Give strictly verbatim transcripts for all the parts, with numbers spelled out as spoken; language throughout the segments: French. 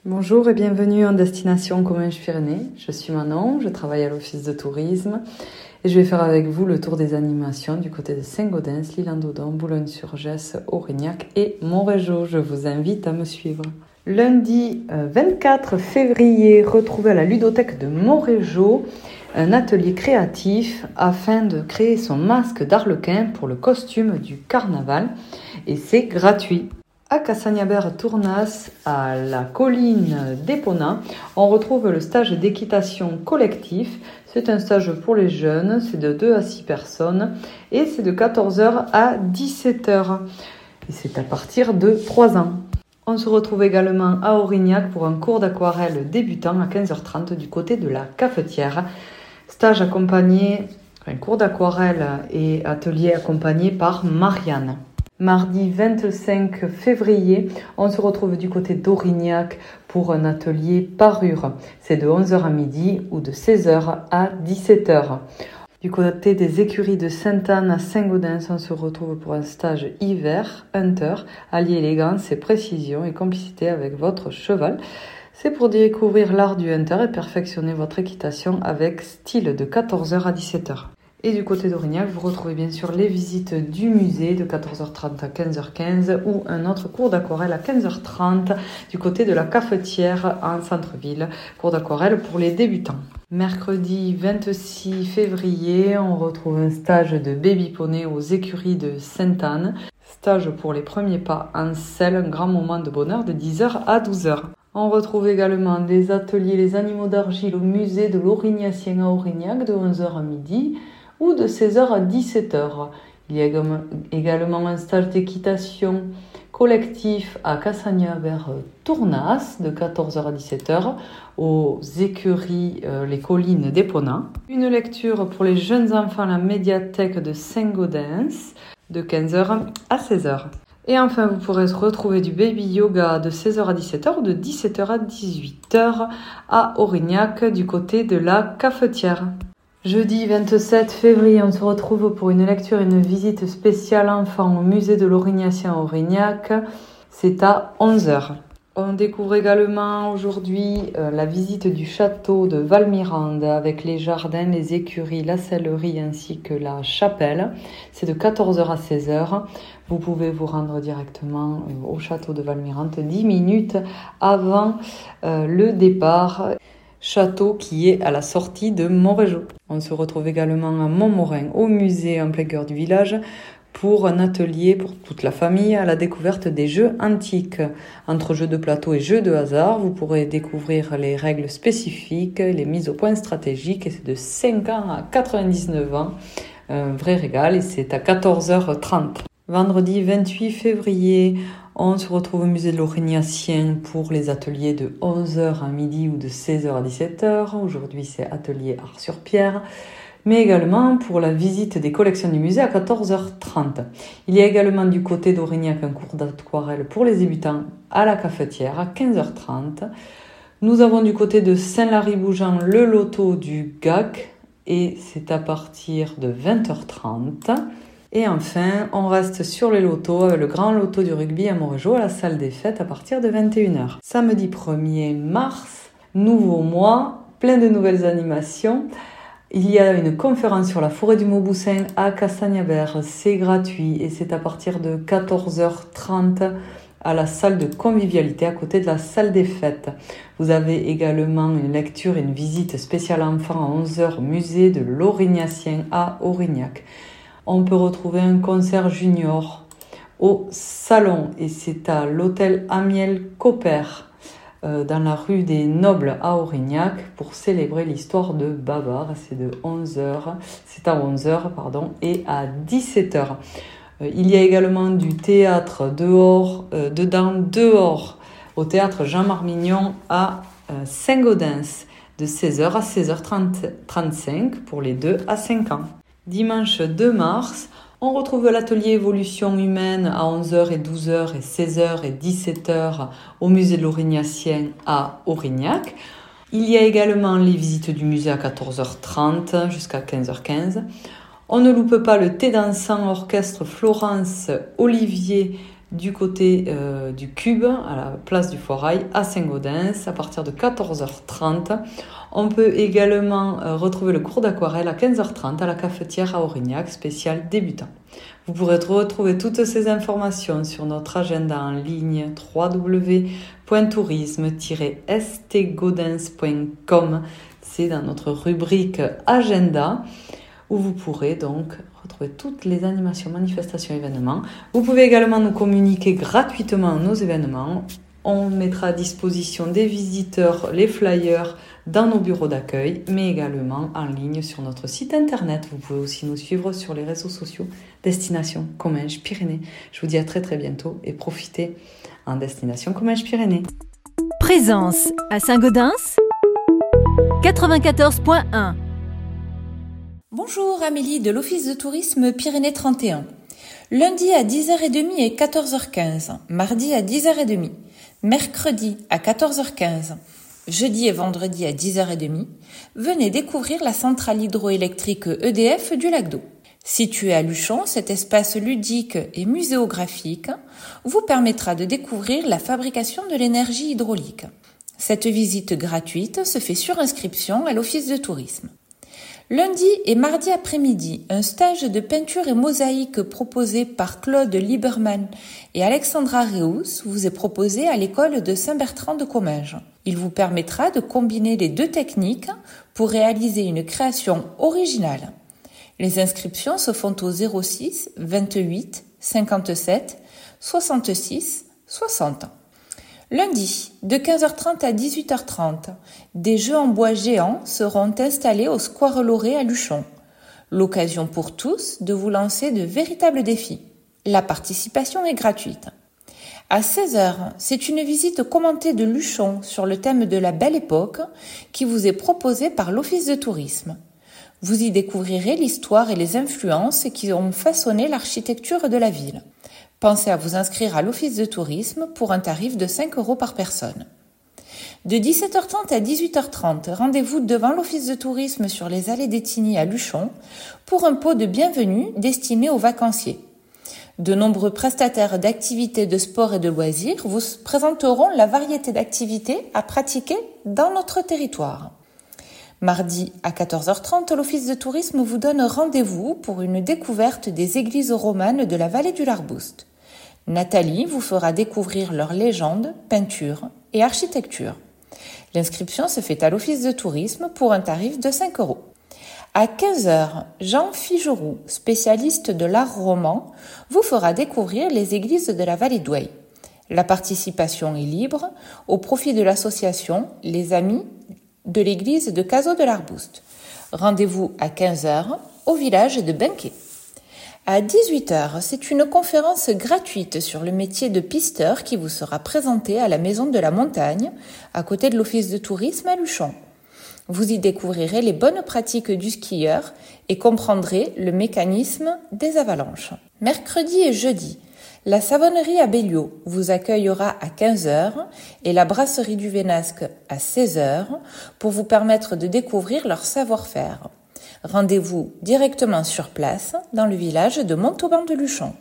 Bonjour et bienvenue en destination Comminges-Pyrénées. Je suis Manon, je travaille à l'office de tourisme et je vais faire avec vous le tour des animations du côté de Saint-Gaudens, l'Isle-en-Dodon, Boulogne-sur-Gesse, Aurignac et Montrégeau. Je vous invite à me suivre. Lundi vingt-quatre février, retrouvez à la ludothèque de Montrégeau un atelier créatif afin de créer son masque d'arlequin pour le costume du carnaval et c'est gratuit. À Cassagnaber-Tournas, à la colline d'Épona, on retrouve le stage d'équitation collectif. C'est un stage pour les jeunes, c'est de deux à six personnes et c'est de quatorze heures à dix-sept heures. Et c'est à partir de trois ans. On se retrouve également à Aurignac pour un cours d'aquarelle débutant à quinze heures trente du côté de la cafetière. Stage accompagné, un cours d'aquarelle et atelier accompagné par Marianne. Mardi vingt-cinq février, on se retrouve du côté d'Aurignac pour un atelier parure. C'est de onze heures à midi ou de seize heures à dix-sept heures. Du côté des écuries de Sainte-Anne à Saint-Gaudens, on se retrouve pour un stage hiver, hunter, allier élégance et précision et complicité avec votre cheval. C'est pour découvrir l'art du hunter et perfectionner votre équitation avec style de quatorze heures à dix-sept heures. Et du côté d'Aurignac, vous retrouvez bien sûr les visites du musée de quatorze heures trente à quinze heures quinze ou un autre cours d'aquarelle à quinze heures trente du côté de la cafetière en centre-ville, cours d'aquarelle pour les débutants. Mercredi vingt-six février, on retrouve un stage de baby poney aux écuries de Sainte-Anne. Stage pour les premiers pas en selle, un grand moment de bonheur de dix heures à douze heures. On retrouve également des ateliers Les animaux d'argile au musée de l'Aurignacien à Aurignac de onze heures à midi ou de seize heures à dix-sept heures. Il y a également un stage d'équitation collectif à Cassagnaber-Tournas de quatorze heures à dix-sept heures aux écuries euh, Les Collines d'Épona. Une lecture pour les jeunes enfants à la médiathèque de Saint-Gaudens de quinze heures à seize heures. Et enfin, vous pourrez retrouver du baby yoga de seize heures à dix-sept heures ou de dix-sept heures à dix-huit heures à Aurignac du côté de la cafetière. Jeudi vingt-sept février, on se retrouve pour une lecture et une visite spéciale enfant au musée de l'Aurignacien à Aurignac. C'est à onze heures. On découvre également aujourd'hui euh, la visite du château de Valmirande avec les jardins, les écuries, la sellerie ainsi que la chapelle. C'est de quatorze heures à seize heures. Vous pouvez vous rendre directement euh, au château de Valmirande dix minutes avant euh, le départ. Château qui est à la sortie de Montrégeau. On se retrouve également à Montmorin, au musée en plein cœur du village, pour un atelier pour toute la famille à la découverte des jeux antiques. Entre jeux de plateau et jeux de hasard, vous pourrez découvrir les règles spécifiques, les mises au point stratégiques, et c'est de cinq ans à quatre-vingt-dix-neuf ans. Un vrai régal, et c'est à quatorze heures trente. Vendredi vingt-huit février, on se retrouve au musée de l'Aurignacien pour les ateliers de onze heures à midi ou de seize heures à dix-sept heures. Aujourd'hui, c'est atelier art sur pierre, mais également pour la visite des collections du musée à quatorze heures trente. Il y a également du côté d'Aurignac un cours d'aquarelle pour les débutants à la cafetière à quinze heures trente. Nous avons du côté de Saint-Lary-Bougeant le loto du G A C et c'est à partir de vingt heures trente. Et enfin, on reste sur les lotos avec le grand loto du rugby à Montrégeau à la salle des fêtes à partir de vingt et une heures. Samedi premier mars, nouveau mois, plein de nouvelles animations. Il y a une conférence sur la forêt du Mauboussin à Cassagnaber, c'est gratuit et c'est à partir de quatorze heures trente à la salle de convivialité à côté de la salle des fêtes. Vous avez également une lecture et une visite spéciale enfant à onze heures au musée de l'Aurignacien à Aurignac. On peut retrouver un concert junior au salon et c'est à l'hôtel Amiel Copper euh, dans la rue des Nobles à Aurignac pour célébrer l'histoire de Babar. C'est de onze heures, c'est à onze heures pardon et à dix-sept heures. Euh, il y a également du théâtre dehors, euh, dedans, dehors au théâtre Jean-Marmignon à euh, Saint-Gaudens de seize heures à seize heures trente-cinq pour les deux à cinq ans. Dimanche deux mars, on retrouve l'atelier évolution humaine à onze heures et douze heures et seize heures et dix-sept heures au musée de l'Aurignacien à Aurignac. Il y a également les visites du musée à quatorze heures trente jusqu'à quinze heures quinze. On ne loupe pas le thé dansant orchestre Florence Olivier du côté euh, du Cube, à la place du Foirail, à Saint-Gaudens, à partir de quatorze heures trente. On peut également euh, retrouver le cours d'aquarelle à quinze heures trente à la cafetière à Aurignac, spécial débutant. Vous pourrez retrouver toutes ces informations sur notre agenda en ligne w w w point tourisme tiret s t gaudens point com. C'est dans notre rubrique Agenda, où vous pourrez donc retrouver toutes les animations, manifestations, événements. Vous pouvez également nous communiquer gratuitement nos événements. On mettra à disposition des visiteurs les flyers dans nos bureaux d'accueil, mais également en ligne sur notre site internet. Vous pouvez aussi nous suivre sur les réseaux sociaux Destination Comminges Pyrénées. Je vous dis à très très bientôt et profitez en Destination Comminges Pyrénées. Présence à Saint-Gaudens quatre-vingt-quatorze point un. Bonjour, Amélie de l'Office de tourisme Pyrénées trente et un. Lundi à dix heures trente et quatorze heures quinze, mardi à dix heures trente, mercredi à quatorze heures quinze, jeudi et vendredi à dix heures trente, venez découvrir la centrale hydroélectrique E D F du lac d'Eau. Situé à Luchon, cet espace ludique et muséographique vous permettra de découvrir la fabrication de l'énergie hydraulique. Cette visite gratuite se fait sur inscription à l'Office de tourisme. Lundi et mardi après-midi, un stage de peinture et mosaïque proposé par Claude Lieberman et Alexandra Reus vous est proposé à l'école de Saint-Bertrand de Comminges. Il vous permettra de combiner les deux techniques pour réaliser une création originale. Les inscriptions se font au zéro six vingt-huit cinquante-sept soixante-six soixante. Lundi, de quinze heures trente à dix-huit heures trente, des jeux en bois géants seront installés au Square Loré à Luchon. L'occasion pour tous de vous lancer de véritables défis. La participation est gratuite. À seize heures, c'est une visite commentée de Luchon sur le thème de la Belle Époque qui vous est proposée par l'Office de tourisme. Vous y découvrirez l'histoire et les influences qui ont façonné l'architecture de la ville. Pensez à vous inscrire à l'Office de tourisme pour un tarif de cinq euros par personne. De dix-sept heures trente à dix-huit heures trente, rendez-vous devant l'Office de tourisme sur les allées d'Étigny à Luchon pour un pot de bienvenue destiné aux vacanciers. De nombreux prestataires d'activités de sport et de loisirs vous présenteront la variété d'activités à pratiquer dans notre territoire. Mardi à quatorze heures trente, l'Office de tourisme vous donne rendez-vous pour une découverte des églises romanes de la vallée du Larboust. Nathalie vous fera découvrir leurs légendes, peintures et architecture. L'inscription se fait à l'Office de tourisme pour un tarif de cinq euros. À quinze heures, Jean Figeroux, spécialiste de l'art roman, vous fera découvrir les églises de la vallée d'Ouey. La participation est libre au profit de l'association Les Amis de l'église de Cazaux de l'Arboust. Rendez-vous à quinze heures au village de Benquet. À dix-huit heures, c'est une conférence gratuite sur le métier de pisteur qui vous sera présentée à la Maison de la Montagne, à côté de l'Office de tourisme à Luchon. Vous y découvrirez les bonnes pratiques du skieur et comprendrez le mécanisme des avalanches. Mercredi et jeudi, la savonnerie à Béliot vous accueillera à quinze heures et la brasserie du Vénasque à seize heures pour vous permettre de découvrir leur savoir-faire. Rendez-vous directement sur place dans le village de Montauban de Luchon.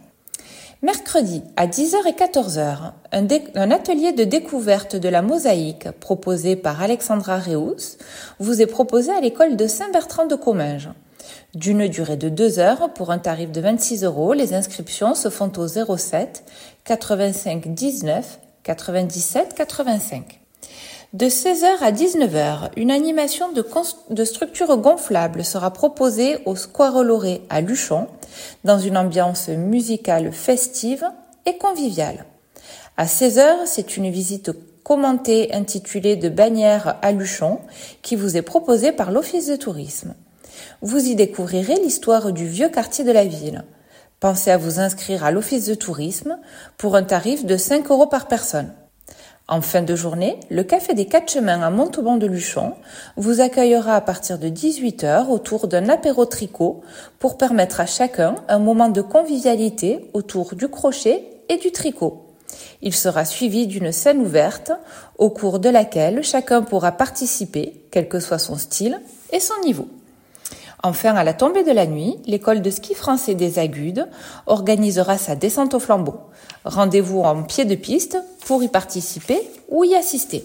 Mercredi à dix heures et quatorze heures, un, dé- un atelier de découverte de la mosaïque proposé par Alexandra Reus vous est proposé à l'école de Saint-Bertrand de Comminges. D'une durée de deux heures pour un tarif de vingt-six euros, les inscriptions se font au zéro sept quatre-vingt-cinq dix-neuf quatre-vingt-dix-sept quatre-vingt-cinq. De seize heures à dix-neuf heures, une animation de, cons- de structure gonflable sera proposée au Square Loré à Luchon, dans une ambiance musicale festive et conviviale. À seize heures, c'est une visite commentée intitulée de Bagnères à Luchon qui vous est proposée par l'Office de tourisme. Vous y découvrirez l'histoire du vieux quartier de la ville. Pensez à vous inscrire à l'Office de tourisme pour un tarif de cinq euros par personne. En fin de journée, le Café des Quatre Chemins à Montauban de Luchon vous accueillera à partir de dix-huit heures autour d'un apéro tricot pour permettre à chacun un moment de convivialité autour du crochet et du tricot. Il sera suivi d'une scène ouverte au cours de laquelle chacun pourra participer, quel que soit son style et son niveau. Enfin, à la tombée de la nuit, l'école de ski français des Agudes organisera sa descente au flambeau. Rendez-vous en pied de piste pour y participer ou y assister.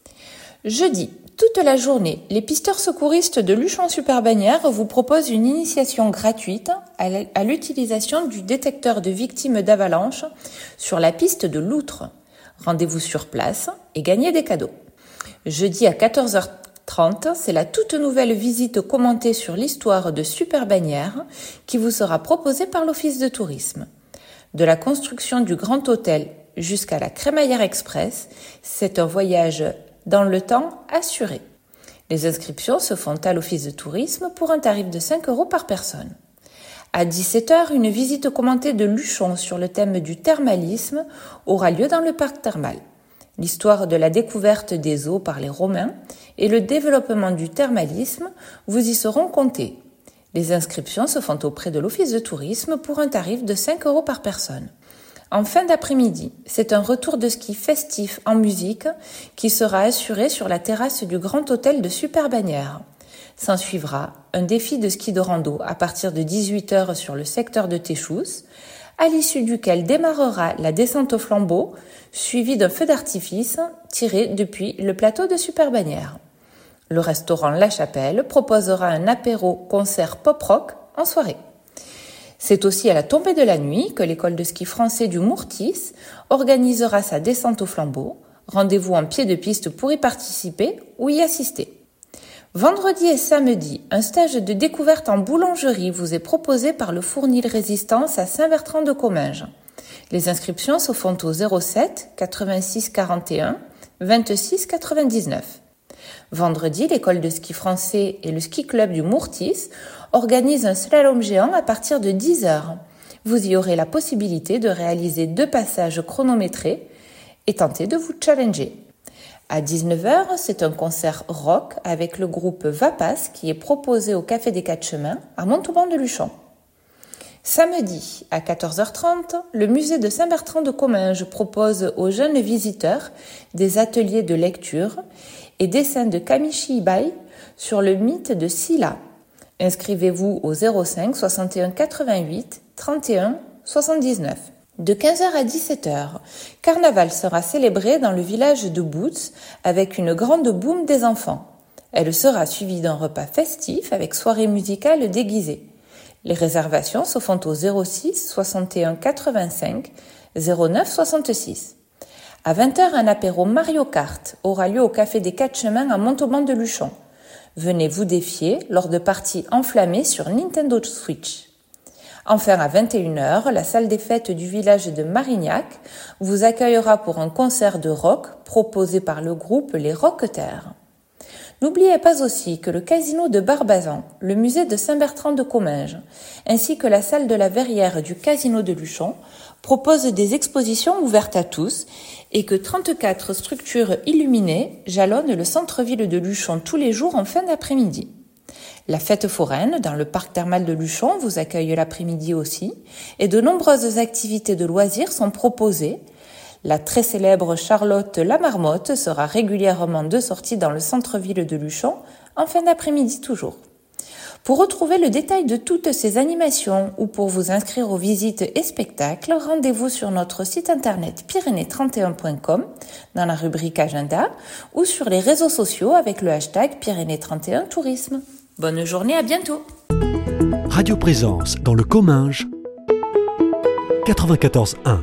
Jeudi, toute la journée, les pisteurs secouristes de Luchon-Super-Bagnères vous proposent une initiation gratuite à l'utilisation du détecteur de victimes d'avalanche sur la piste de Loutre. Rendez-vous sur place et gagnez des cadeaux. Jeudi à quatorze heures trente, c'est la toute nouvelle visite commentée sur l'histoire de Super-Bagnères qui vous sera proposée par l'Office de tourisme. De la construction du Grand Hôtel jusqu'à la Crémaillère Express, c'est un voyage dans le temps assuré. Les inscriptions se font à l'Office de tourisme pour un tarif de cinq euros par personne. À dix-sept heures, une visite commentée de Luchon sur le thème du thermalisme aura lieu dans le parc thermal. L'histoire de la découverte des eaux par les Romains et le développement du thermalisme vous y seront comptés. Les inscriptions se font auprès de l'Office de tourisme pour un tarif de cinq euros par personne. En fin d'après-midi, c'est un retour de ski festif en musique qui sera assuré sur la terrasse du Grand Hôtel de Super-Bagnères. S'en suivra un défi de ski de rando à partir de dix-huit heures sur le secteur de Téchous, à l'issue duquel démarrera la descente au flambeau, suivie d'un feu d'artifice tiré depuis le plateau de Super-Bagnères. Le restaurant La Chapelle proposera un apéro-concert pop-rock en soirée. C'est aussi à la tombée de la nuit que l'école de ski français du Mourtis organisera sa descente au flambeau. Rendez-vous en pied de piste pour y participer ou y assister. Vendredi et samedi, un stage de découverte en boulangerie vous est proposé par le Fournil Résistance à Saint-Bertrand-de-Comminges. Les inscriptions se font au zéro sept quatre-vingt-six quarante et un vingt-six quatre-vingt-dix-neuf. Vendredi, l'école de ski français et le ski club du Mourtis organisent un slalom géant à partir de dix heures. Vous y aurez la possibilité de réaliser deux passages chronométrés et tenter de vous challenger. À dix-neuf heures, c'est un concert rock avec le groupe Vapas qui est proposé au Café des Quatre Chemins à Montauban-de-Luchon. Samedi, à quatorze heures trente, le musée de Saint-Bertrand-de-Comminges propose aux jeunes visiteurs des ateliers de lecture et dessins de Kamichi Ibai sur le mythe de Scylla. Inscrivez-vous au zéro cinq soixante et un quatre-vingt-huit trente et un soixante-dix-neuf. De quinze heures à dix-sept heures, Carnaval sera célébré dans le village de Boots avec une grande boum des enfants. Elle sera suivie d'un repas festif avec soirée musicale déguisée. Les réservations se font au zéro six soixante et un quatre-vingt-cinq zéro neuf soixante-six. À vingt heures, un apéro Mario Kart aura lieu au Café des Quatre Chemins à Montauban-de-Luchon. Venez vous défier lors de parties enflammées sur Nintendo Switch. Enfin, à vingt et une heures, la salle des fêtes du village de Marignac vous accueillera pour un concert de rock proposé par le groupe Les Roquetaires. N'oubliez pas aussi que le casino de Barbazan, le musée de Saint-Bertrand-de-Comminges, ainsi que la salle de la Verrière du casino de Luchon proposent des expositions ouvertes à tous et que trente-quatre structures illuminées jalonnent le centre-ville de Luchon tous les jours en fin d'après-midi. La fête foraine dans le parc thermal de Luchon vous accueille l'après-midi aussi et de nombreuses activités de loisirs sont proposées. La très célèbre Charlotte la Marmotte sera régulièrement de sortie dans le centre-ville de Luchon en fin d'après-midi toujours. Pour retrouver le détail de toutes ces animations ou pour vous inscrire aux visites et spectacles, rendez-vous sur notre site internet pyrénées trente et un point com dans la rubrique Agenda ou sur les réseaux sociaux avec le hashtag Pyrénées trente et un Tourisme. Bonne journée, à bientôt. Radio Présence dans le Comminges quatre-vingt-quatorze un.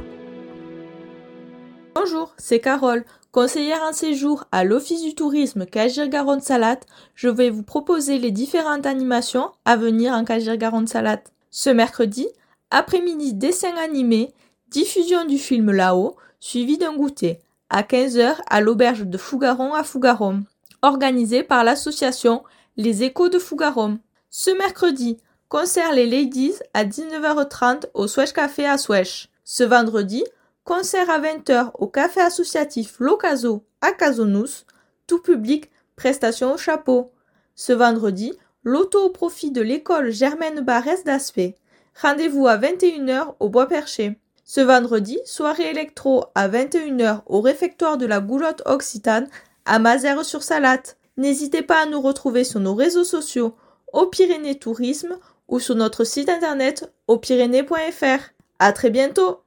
Bonjour, c'est Carole, conseillère en séjour à l'Office du tourisme Cagir-Garonne-Salate. Je vais vous proposer les différentes animations à venir en Cagir-Garonne-Salate. Ce mercredi, après-midi dessin animé, diffusion du film Là-haut, suivi d'un goûter, à quinze heures à l'auberge de Fougaron à Fougaron, organisé par l'association Les Échos de Fougaron. Ce mercredi, concert Les Ladies à dix-neuf heures trente au Swèche Café à Swèche. Ce vendredi, concert à vingt heures au café associatif L'Ocaso à Casonous, tout public, prestation au chapeau. Ce vendredi, loto au profit de l'école Germaine Barès d'Aspect. Rendez-vous à vingt et une heures au Bois Perché. Ce vendredi, soirée électro à vingt et une heures au réfectoire de la Goulotte Occitane à Mazères-sur-Salate. N'hésitez pas à nous retrouver sur nos réseaux sociaux au Pyrénées Tourisme ou sur notre site internet au pyrénées point f r. À très bientôt!